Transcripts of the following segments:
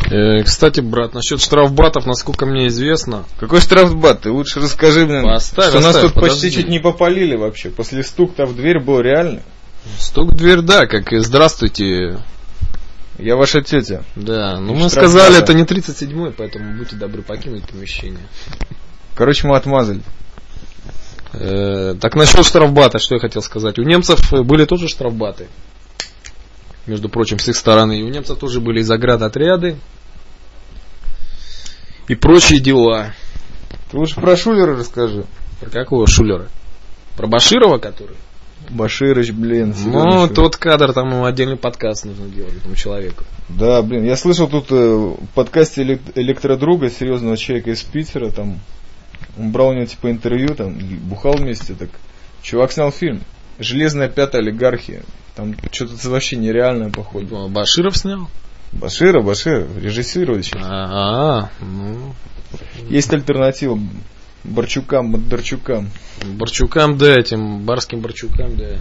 Кстати, брат, насчет штрафбатов, насколько мне известно... Какой штрафбат? Ты лучше расскажи мне, что нас тут почти чуть не попалили вообще. После стука в дверь был реально. Стук в дверь, да, как и здравствуйте. Я ваша тетя. Да, но мы сказали, это не 37-й, поэтому будьте добры покинуть помещение. Короче, мы отмазали. Так, насчет штрафбата, что я хотел сказать. У немцев были тоже штрафбаты. Между прочим, с их стороны. И у немцев тоже были и заградотряды. И прочие дела. Ты лучше про Шулера расскажи. Про какого Шулера? Про Баширова, который? Баширыч, блин. Ну, тот кадр, там ему отдельный подкаст нужно делать этому человеку. Да, блин, я слышал тут в подкасте Электродруга, серьезного человека из Питера, там, он брал у него типа интервью, там, бухал вместе, так, чувак снял фильм «Железная пятая олигархия», там что-то вообще нереальное, походу. Баширов снял? Баширов, режиссирует сейчас. Ну. Есть альтернатива Борчукам, Бондарчукам. Борчукам, да, этим барским Борчукам, да.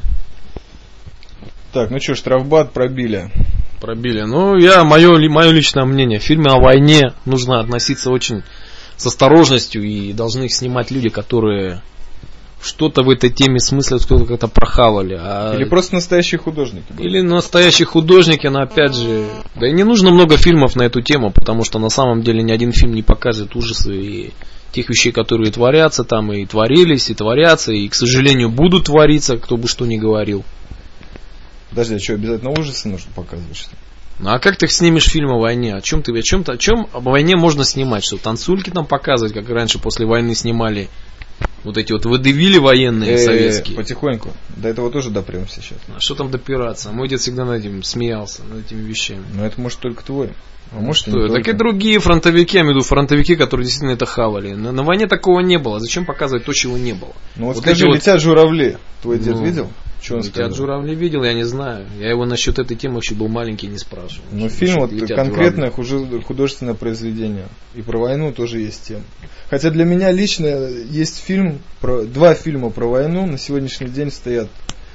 Так, ну что, штрафбат пробили. Ну, мое личное мнение. В фильме о войне нужно относиться очень с осторожностью, и должны их снимать люди, которые что-то в этой теме смыслят, кто-то как-то прохавали. Или просто настоящие художники. Или настоящие художники, но опять же, да и не нужно много фильмов на эту тему, потому что на самом деле ни один фильм не показывает ужасы и тех вещей, которые творятся там, и творились, и творятся, и, к сожалению, будут твориться, кто бы что ни говорил. Подожди, а что, обязательно ужасы нужно показывать, что ли? Ну а как ты снимешь фильм о войне? О чем о войне можно снимать? Что, танцульки там показывать, как раньше после войны снимали вот эти вот водевили военные советские? Потихоньку. До этого тоже допремся сейчас. А что там допираться? Мой дед всегда над этим смеялся, над этими вещами. Ну это может только твой. А может что? Так и другие фронтовики, я имею в виду фронтовики, которые действительно это хавали. На войне такого не было. Зачем показывать то, чего не было? Ну вот скажи, «Летят журавли». Твой дед видел? Что он «Летят сказал? журавли» видел, я не знаю. Я его насчет этой темы еще был маленький, не спрашивал. Ну фильм вот конкретное художественное произведение. И про войну тоже есть тема. Хотя для меня лично есть два фильма про войну на сегодняшний день стоят.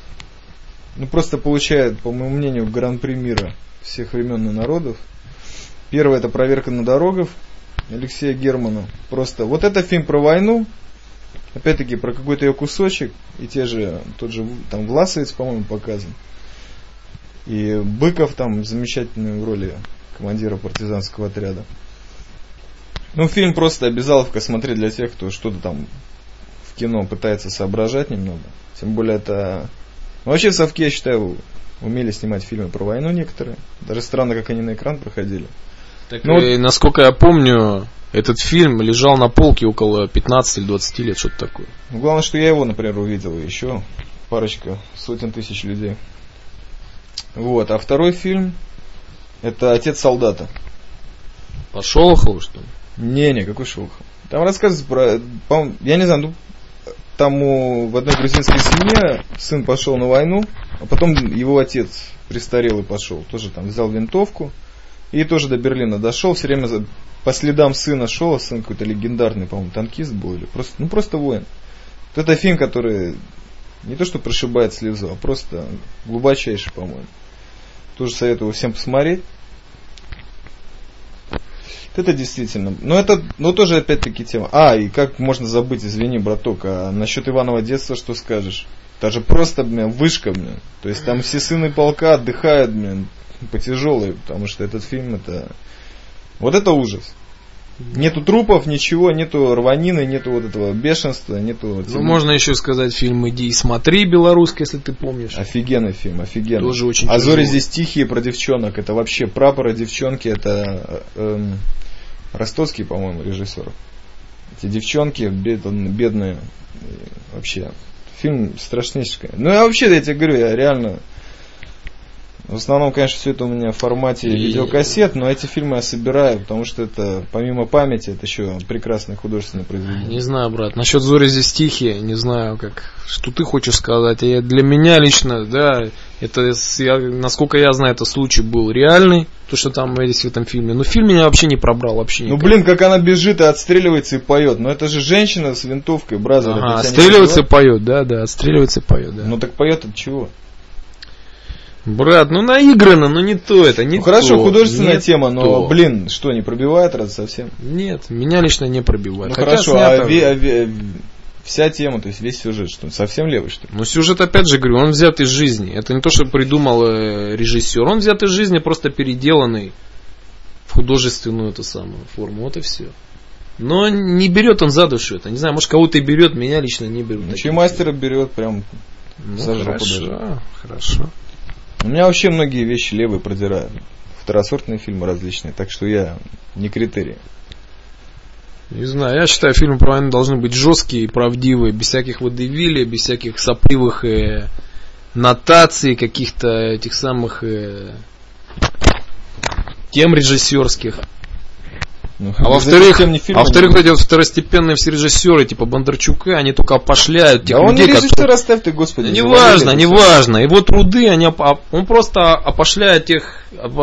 Ну просто получают, по моему мнению, гран-при мира всех времен и народов. Первый — это «Проверка на дорогах» Алексея Германа. Просто вот это фильм про войну, опять-таки про какой-то ее кусочек, и тот же там Власовец, по-моему, показан. И Быков там замечательной в роли командира партизанского отряда. Ну, фильм просто обязаловка смотреть для тех, кто что-то там в кино пытается соображать немного. Тем более это... Ну, вообще в Совке, я считаю, умели снимать фильмы про войну некоторые. Даже странно, как они на экран проходили. Так, насколько я помню, этот фильм лежал на полке около 15 или 20 лет, что-то такое. Ну, главное, что я его, например, увидел, и еще парочка, сотен тысяч людей. Вот, а второй фильм — это «Отец солдата». По Шолохову, что ли? Не, какой Шолохов. Там рассказывается про... Я не знаю, там в одной грузинской семье сын пошел на войну, а потом его отец престарелый пошел. Тоже там взял винтовку и тоже до Берлина дошел. Все время по следам сына шел, а сын какой-то легендарный, по-моему, танкист был. Или просто воин. Вот это фильм, который не то что прошибает слезу, а просто глубочайший, по-моему. Тоже советую всем посмотреть. Это действительно. Но тоже опять-таки тема. И как можно забыть, извини, браток, а насчет Иванова детства что скажешь? Это же просто, вышка, То есть там все сыны полка отдыхают, по тяжелой, потому что этот фильм это... Вот это ужас. Нету трупов, ничего, нету рванины, нету вот этого бешенства, нету... Ну, можно еще сказать фильм «Иди и смотри», белорусский, если ты помнишь. Офигенный фильм, офигенный. Тоже очень «А зори здесь тихие» про девчонок. Это вообще прапора девчонки, это Ростоцкий, по-моему, режиссер. Эти девчонки бедные. Вообще. Фильм страшнейший. Ну, я вообще, я тебе говорю, я реально... В основном, конечно, все это у меня в формате видеокассет, но эти фильмы я собираю, потому что это, помимо памяти, это еще прекрасное художественное произведение. Не знаю, брат, насчет «Зори здесь тихие», не знаю, что ты хочешь сказать. Для меня лично, да, это, насколько я знаю, это случай был реальный, то, что там есть в этом фильме. Но фильм меня вообще не пробрал, вообще никак. Ну, блин, как она бежит и отстреливается и поет. Но это же женщина с винтовкой, бразер. Отстреливается и поет, да, отстреливается и поет, да. Ну, так поет от чего? Брат, ну наиграно, но не то это, не ну, хорошо, то, художественная тема, но, то. блин, что, не пробивает раз совсем? Нет, меня лично не пробивает. Ну Хотя хорошо, снято... вся тема, то есть весь сюжет, что совсем левый, что ли? Ну сюжет, опять же говорю, он взят из жизни. Это не то, что придумал режиссер. Он взят из жизни, просто переделанный в художественную эту самую форму. Вот и все. Но не берет он за душу это. Не знаю, может кого-то и берет, меня лично не берут. Ну, Чаймастера берет прям за жопу даже. Хорошо. У меня вообще многие вещи левые продирают. Второсортные фильмы различные, так что я не критерий. Не знаю, я считаю, фильмы про войну должны быть жесткие и правдивые, без всяких водевилей, без всяких сопливых нотаций, каких-то этих самых тем режиссерских. Ну, а во-вторых, эти вот второстепенные все режиссеры, типа Бондарчука, они только опошляют тех людей, он режиссер, оставь ты, господи. Неважно. Его труды, он просто опошляет тех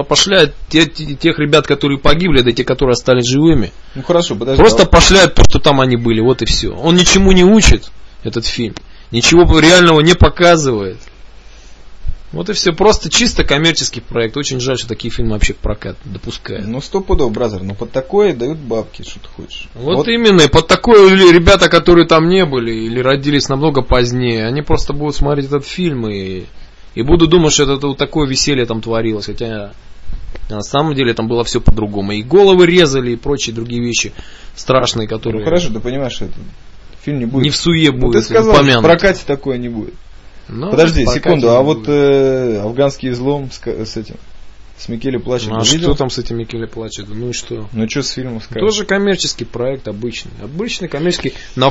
ребят, которые погибли, да те, которые остались живыми. Ну хорошо, подожди. Просто опошляет то, что там они были, вот и все. Он ничему не учит, этот фильм. Ничего реального не показывает. Вот и все, просто чисто коммерческий проект. Очень жаль, что такие фильмы вообще в прокат допускают. Ну 100%, бразер, но под такое дают бабки, что ты хочешь. Вот именно, и под такое ребята, которые там не были или родились намного позднее, они просто будут смотреть этот фильм и будут думать, что это вот такое веселье там творилось. Хотя на самом деле там было все по-другому. И головы резали, и прочие другие вещи страшные, которые... Ну хорошо, ты понимаешь, что это фильм не будет. Не в суе будет. Ну, ты сказал, что в прокате такое не будет. Но подожди, секунду, а вот афганский излом с этим, с Микеле Плачет. Ну, а что там с этим Микеле Плачет? Ну и что? Ну что с фильмом сказать? Тоже коммерческий проект, обычный. Обычный коммерческий,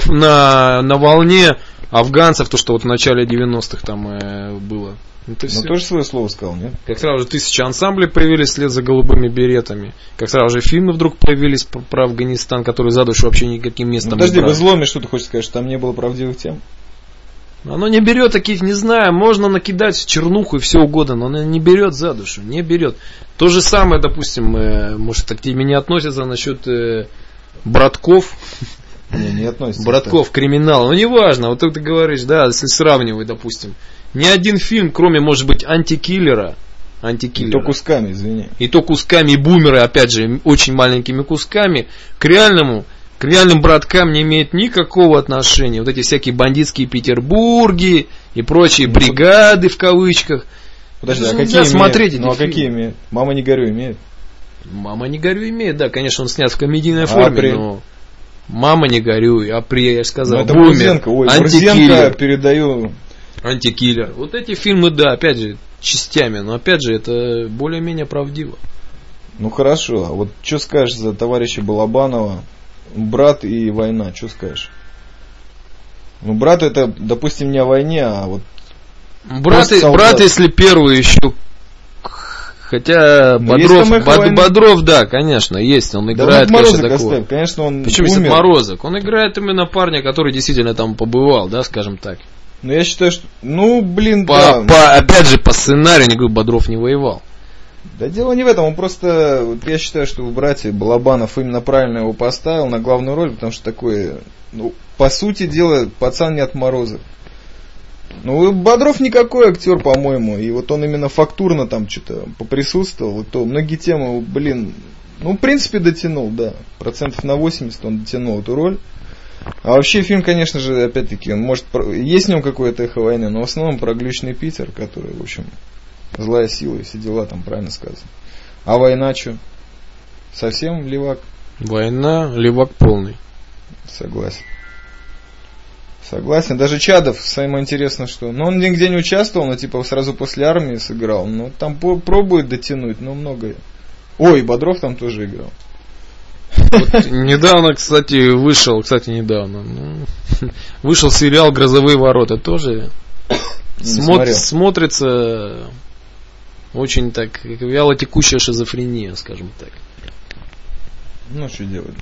на волне афганцев, то, что вот в начале 90-х там было. Это ну тоже свое слово сказал, нет? Как сразу же 1000 ансамблей появились вслед за голубыми беретами. Как сразу же фильмы вдруг появились про Афганистан, которые за душу вообще никаким местом подожди, в изломе что ты хочешь сказать, что там не было правдивых тем? Оно не берет таких, не знаю, можно накидать чернуху и все угодно, но оно не берет за душу, не берет. То же самое, допустим, может, так к тебе не относятся насчет братков. Не относится. Братков, криминал. Ну, неважно, вот ты говоришь, да, если сравнивать, допустим. Ни один фильм, кроме, может быть, антикиллера. И то кусками, извини. И то кусками, и бумеры, опять же, очень маленькими кусками, к реальным браткам не имеет никакого отношения. Вот эти всякие бандитские Петербурги и прочие бригады в кавычках. Подожди, а какие смотреть? Ну а какие имеют? «Мама, не горюй» имеет? «Мама, не горюй» имеет, да, конечно, он снят в комедийной форме, но «Мама, не горюй», «Апрель», я же сказал, это «Бумер», «Антикиллер», передаю. «Антикиллер». Вот эти фильмы, да, опять же, частями, но опять же, это более-менее правдиво. Ну хорошо, а вот что скажешь за товарища Балабанова? «Брат» и «Война», что скажешь? Ну, «Брат» это, допустим, не о войне, а вот... Брат, если первый еще... Хотя Бодров, да, конечно, есть, он играет, да, конечно, такого. Конечно, он Причем умер. Морозок, он играет именно парня, который действительно там побывал, да, скажем так. Ну, я считаю, что... Ну, блин, опять же, по сценарию, не говорю, Бодров не воевал. Да дело не в этом, он просто, вот я считаю, что в «Брате» Балабанов именно правильно его поставил на главную роль, потому что такое, ну, по сути дела, пацан не отморозок. Ну, Бодров никакой актер, по-моему, и вот он именно фактурно там что-то поприсутствовал, и то многие темы, блин, ну, в принципе, дотянул, да, 80% он дотянул эту роль. А вообще фильм, конечно же, опять-таки, он может, есть в нем какое-то эхо войны, но в основном про глючный Питер, который, в общем... Злая сила и все дела, там правильно сказано. А «Война» что? Совсем левак? «Война» левак полный. Согласен. Даже Чадов, самое интересное, что... Ну, он нигде не участвовал, но типа сразу после армии сыграл. Ну, там пробует дотянуть, но многое. Ой, Бодров там тоже играл. Вот недавно, кстати, вышел сериал «Грозовые ворота». Тоже смотрится... Очень так, вялотекущая шизофрения, скажем так. Ну, что делать?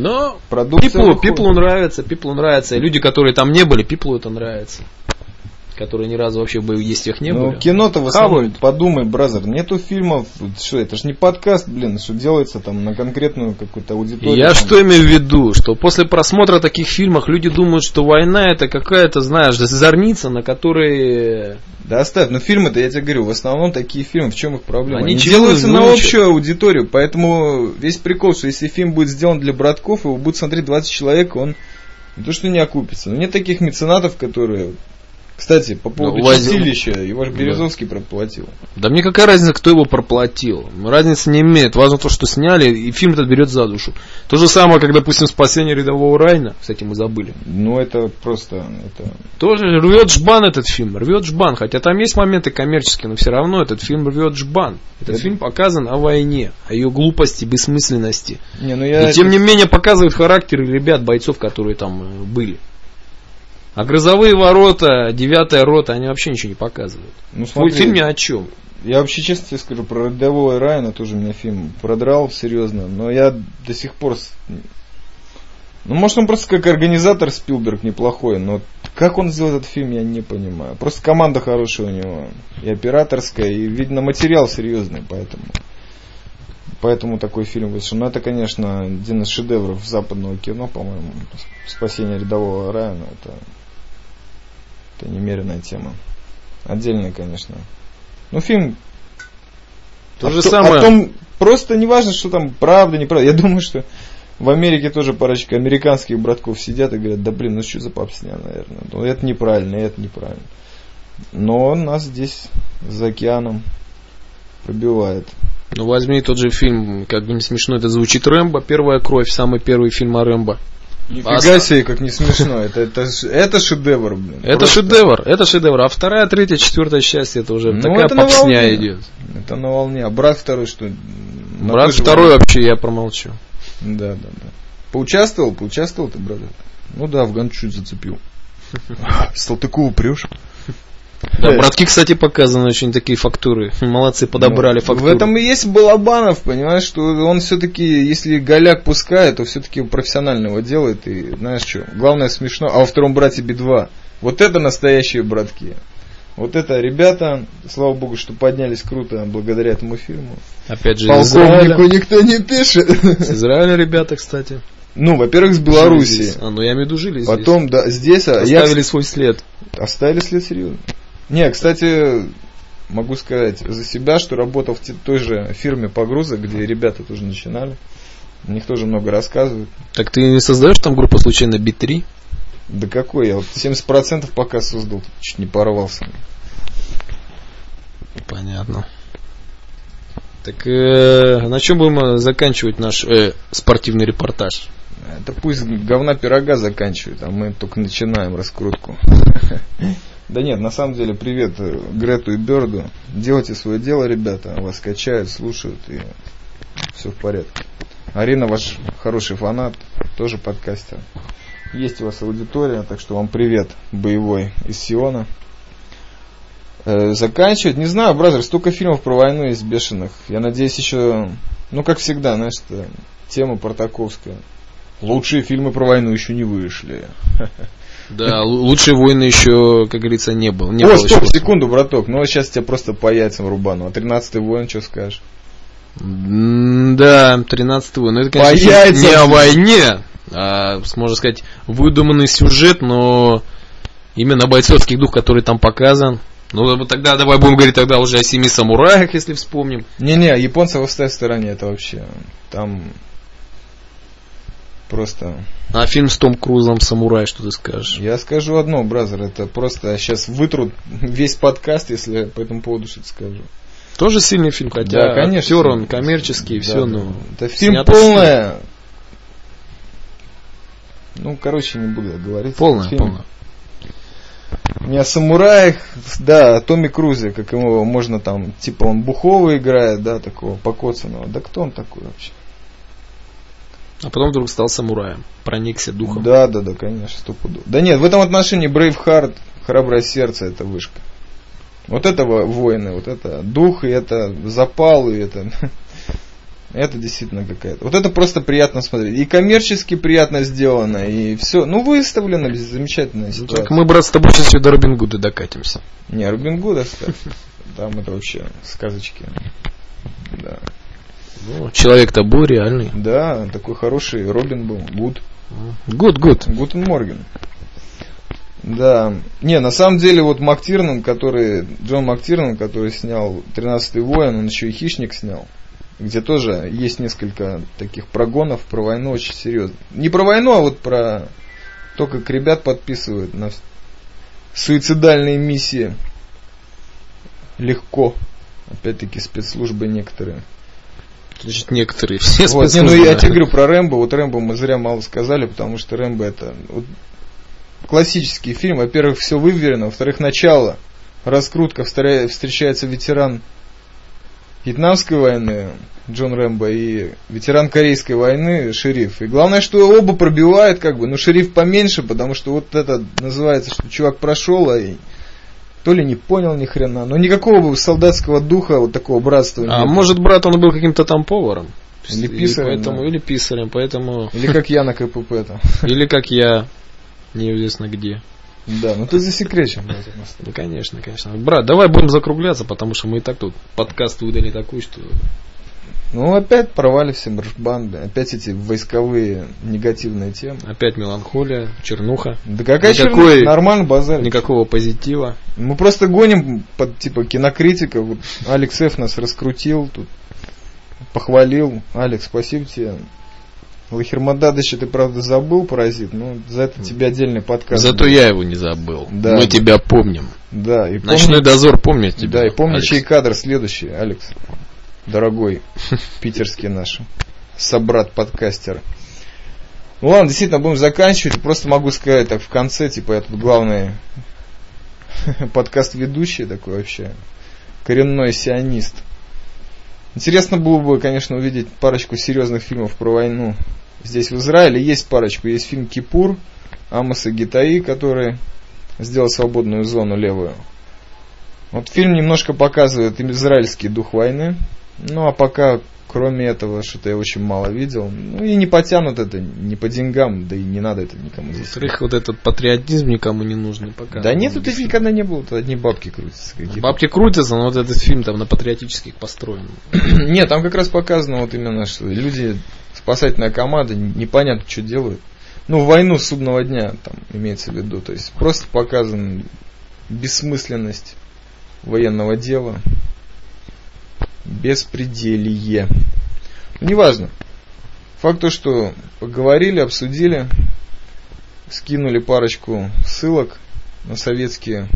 Но Пиплу нравится. И люди, которые там не были, Пиплу это нравится. которые ни разу вообще в боевых не были. Ну, кино-то в основном, подумай, бразер, нету фильмов, что это ж не подкаст, блин, что делается там на конкретную какую-то аудиторию. Я там. что имею в виду, что после просмотра таких фильмов люди думают, что война это какая-то, знаешь, зорница, на которой... Да оставь, но фильмы-то, я тебе говорю, в основном такие фильмы, в чем их проблема? Они делаются на общую аудиторию, поэтому весь прикол, что если фильм будет сделан для братков, его будет смотреть 20 человек, он не то что не окупится. Но нет таких меценатов, которые... Кстати, по поводу чистилища, его же Березовский проплатил. Да мне какая разница, кто его проплатил? Разницы не имеет. Важно то, что сняли, и фильм этот берет за душу. То же самое, как, допустим, «Спасение рядового Райана». Кстати, мы забыли. Ну, это просто... Тоже рвет жбан этот фильм. Рвет жбан. Хотя там есть моменты коммерческие, но все равно этот фильм рвет жбан. Этот фильм показан о войне, о ее глупости, бессмысленности. И тем не менее показывает характер ребят, бойцов, которые там были. А «Грозовые ворота», «9-я рота», они вообще ничего не показывают. Ну, смотри, фильм ни о чем. Я вообще честно тебе скажу, про рядового Райана тоже меня фильм продрал серьезно, но я до сих пор... Ну, может, он просто как организатор Спилберг неплохой, но как он сделал этот фильм, я не понимаю. Просто команда хорошая у него, и операторская, и, видно, материал серьезный, поэтому такой фильм вышел. Но это, конечно, один из шедевров западного кино, по-моему. «Спасение рядового Райана» — это немеренная тема. Отдельная, конечно. Ну, фильм... То же самое. О том, просто не важно, что там правда, неправда. Я думаю, что в Америке тоже парочка американских братков сидят и говорят, да блин, ну что за папсня, наверное. Ну, это неправильно, это неправильно. Но нас здесь за океаном пробивает. Ну, возьми тот же фильм, как бы не смешно это звучит, «Рэмбо», «Первая кровь», самый первый фильм о Рэмбо. Нифига себе, как не смешно. Это шедевр, блин. Это шедевр. А вторая, третья, четвертая часть, это уже такая попсня идет. Это на волне. А брат второй что? Брат второй вообще я промолчу. Да. Поучаствовал ты, брат? Ну да, Афган чуть зацепил. Салтыкову прешь? Да, братки, кстати, показаны очень такие фактуры. Молодцы, подобрали фактуры. В этом и есть Балабанов, понимаешь, что он все-таки, если голяк пускает, то все-таки профессионально его делает. И знаешь что, главное смешно. А во втором брате Би-2. Вот это настоящие братки. Вот это ребята, слава богу, что поднялись круто благодаря этому фильму. Опять же, полковнику никто не пишет. С Израиля ребята, кстати. Ну, во-первых, с Белоруссии. Ну я имею в виду, жили здесь. Потом, да, здесь... Оставили свой след. Оставили след, серьезно. Не, кстати, могу сказать за себя, что работал в той же фирме погрузок, где ребята тоже начинали. У них тоже много рассказывают. Так ты не создаешь там группу случайно Би-3? Да какой? Я вот 70% пока создал, чуть не порвался. Понятно. Так на чем будем заканчивать наш спортивный репортаж? Это пусть говна пирога заканчивают, а мы только начинаем раскрутку. Да нет, на самом деле, привет Грету и Бёрду. Делайте свое дело, ребята. Вас качают, слушают, и все в порядке. Арина ваш хороший фанат, тоже подкастер. Есть у вас аудитория, так что вам привет, боевой из Сиона. Заканчивать, не знаю, бразер, столько фильмов про войну есть бешеных. Я надеюсь еще, ну как всегда, знаешь, тема Партаковская. Лучшие фильмы про войну еще не вышли. Да, лучшие войны еще, как говорится, не было. Стоп, секунду, браток. Ну, сейчас тебя просто по яйцам рубану. А 13-й воин, что скажешь? Да, 13-й воин. Ну, это, конечно, не о войне, а, можно сказать, выдуманный сюжет, но именно бойцовский дух, который там показан. Ну, тогда давай будем говорить тогда уже о 7 самураях, если вспомним. Не-не, японцев оставь в стороне, это вообще. Там... Просто... А фильм с Том Крузом «Самурай», что ты скажешь? Я скажу одно, бразер, это просто сейчас вытрут весь подкаст, если я по этому поводу что-то скажу. Тоже сильный фильм, хотя да, конечно, актер он коммерческий, да, все, да. но... Это фильм полное... Ну, короче, не буду говорить. Полное. Не о самураях, да, о Томе Крузе, как его можно там, типа он буховый играет, да, такого покоцанного. Да кто он такой вообще? А потом вдруг стал самураем, проникся духом. Да, конечно, стопудово. Да нет, в этом отношении Брейвхарт, Храброе сердце, это вышка. Вот это воины, вот это дух, и это запал, и это Это действительно какая-то. Вот это просто приятно смотреть. И коммерчески приятно сделано, и все. Ну, выставлено, замечательная ситуация. Так мы, брат, с тобой сейчас до Робин Гуда докатимся. Не, Робин Гуда, кстати. Там это вообще сказочки. Да. Ну, человек-то был реальный. Да, такой хороший Робин был. Гуд. Гутен Морген. Да. Не, на самом деле, вот Джон МактИрнан, который снял «13-й воин», он еще и «Хищник» снял. Где тоже есть несколько таких прогонов про войну очень серьезно. Не про войну, а вот про то, как ребят подписывают на суицидальные миссии. Легко. Опять-таки спецслужбы некоторые. Значит, некоторые, все вот, спецслужбы. Я тебе говорю про Рэмбо. Вот Рэмбо мы зря мало сказали, потому что Рэмбо это вот классический фильм. Во-первых, все выверено. Во-вторых, начало. Раскрутка. Встречается ветеран Вьетнамской войны Джон Рэмбо и ветеран Корейской войны Шериф. И главное, что оба пробивают, но Шериф поменьше, потому что вот это называется, что чувак прошел, и то ли не понял ни хрена, но никакого солдатского духа, вот такого братства нет. А может, брат, он был каким-то там поваром? Или писарем, или писарем, поэтому... Или как я на КПП-то. Или как я, неизвестно где. Да, ну ты засекречен. Ну, конечно. Брат, давай будем закругляться, потому что мы и так тут подкаст выдали такой, что... Ну, опять провалился марш-банды, опять эти войсковые негативные темы. Опять меланхолия, чернуха. Да какая чернуха? Нормально базарь. Никакого позитива. Мы просто гоним под кинокритика. Вот Алекс Ф. нас раскрутил, тут похвалил. Алекс, спасибо тебе. Лахермададыча ты, правда, забыл, паразит, но за это тебе отдельный подкаст. Зато я его не забыл. Да. Мы тебя помним. Да, и Ночной дозор помнит тебя. Да, и помни, чей кадр следующий, Алекс. Дорогой, питерский наш собрат-подкастер. Ну ладно, действительно, будем заканчивать. Просто могу сказать так в конце, я тут главный подкаст-ведущий такой вообще. Коренной сионист. Интересно было бы, конечно, увидеть парочку серьезных фильмов про войну. Здесь в Израиле есть парочку. Есть фильм «Кипур» Амоса Гитаи, который сделал свободную зону левую. Вот фильм немножко показывает израильский дух войны. Ну, а пока, кроме этого, что-то я очень мало видел. Ну, и не потянут это, не по деньгам, да и не надо это никому здесь. Во-вторых, вот этот патриотизм никому не нужен пока. Да нет, тут никогда не было, тут одни бабки крутятся. Какие-то. Бабки крутятся, но вот этот фильм там на патриотических построен. Нет, там как раз показано вот именно, что люди, спасательная команда, непонятно, что делают. Ну, войну судного дня, там, имеется в виду. То есть, просто показана бессмысленность военного дела. Беспределье. Неважно. Факт то, что поговорили, обсудили, скинули парочку ссылок на советские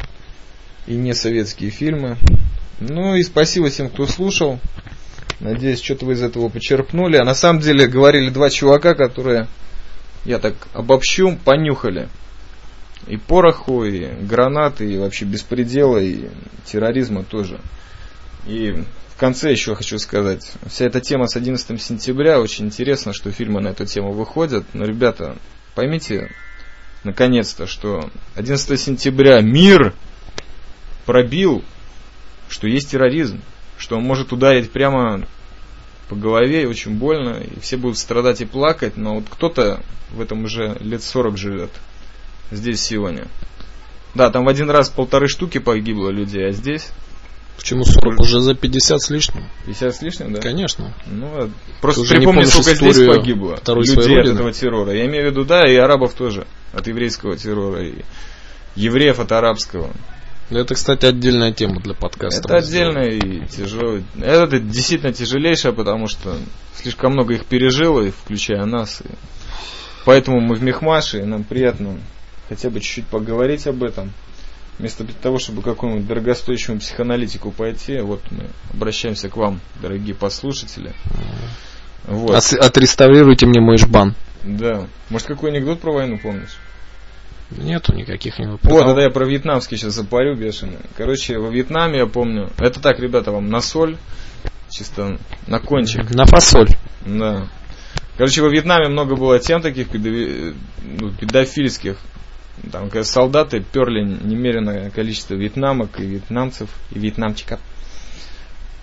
и несоветские фильмы. Ну и спасибо всем, кто слушал. Надеюсь, что-то вы из этого почерпнули. А на самом деле говорили два чувака, которые, я так обобщу, понюхали и пороху, и гранаты, и вообще беспредела, и терроризма тоже. И в конце еще хочу сказать, вся эта тема с 11 сентября, очень интересно, что фильмы на эту тему выходят. Но, ребята, поймите, наконец-то, что 11 сентября мир пробил, что есть терроризм, что он может ударить прямо по голове, и очень больно, и все будут страдать и плакать, но вот кто-то в этом уже лет 40 живет, здесь сегодня. Да, там в один раз 1,5 штуки погибло людей, а здесь... Почему 40? Уже за 50 с лишним. 50 с лишним, да? Конечно. Ну, просто припомни, сколько здесь погибло людей от этого террора. Я имею в виду, да, и арабов тоже, от еврейского террора, и евреев от арабского. Это, кстати, отдельная тема для подкаста. Это отдельная и тяжелая. Это действительно тяжелейшая, потому что слишком много их пережило, и включая нас. И поэтому мы в Мехмаше, и нам приятно хотя бы чуть-чуть поговорить об этом. Вместо того, чтобы к какому-нибудь дорогостоящему психоаналитику пойти, вот мы обращаемся к вам, дорогие послушатели. Вот. Отреставрируйте мне мой жбан. Да. Может, какой анекдот про войну помнишь? Нету никаких анекдотов. Вот, тогда я про вьетнамский сейчас запарю бешено. Короче, во Вьетнаме я помню. Это так, ребята, вам на соль. Чисто на кончик. На фасоль. Да. Короче, во Вьетнаме много было тем таких педофильских. Там, когда солдаты перли немеренное количество вьетнамок и вьетнамцев, и вьетнамчиков.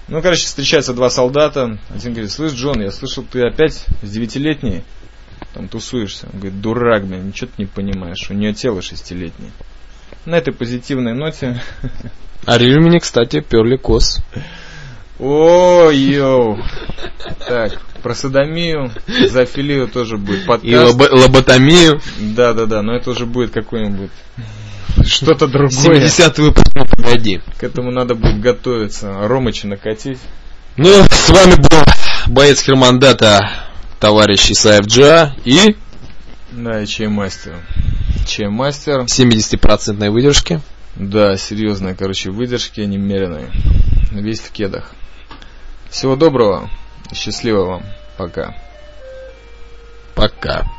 Ну, короче, встречаются два солдата. Один говорит: слышь, Джон, я слышал, ты опять с 9-летней там тусуешься. Он говорит: дурак, блин, ничего ты не понимаешь, у нее тело 6-летнее. На этой позитивной ноте... А Римляне, кстати, перли коз. О, йоу. Так, про содомию, зоофилию тоже будет подкаст. И лоботомию. Да, но это уже будет какой-нибудь... Что-то другое. 70-й выпуск, ну погоди. К этому надо будет готовиться. Ромыча накатить. Ну, с вами был боец Хермандата, товарищ Исаев Джа и... Да, и чаймастер. Чаймастер. 70% выдержки. Да, серьезная, короче, выдержки немеренные. Весь в кедах. Всего доброго. Счастливо вам. Пока. Пока.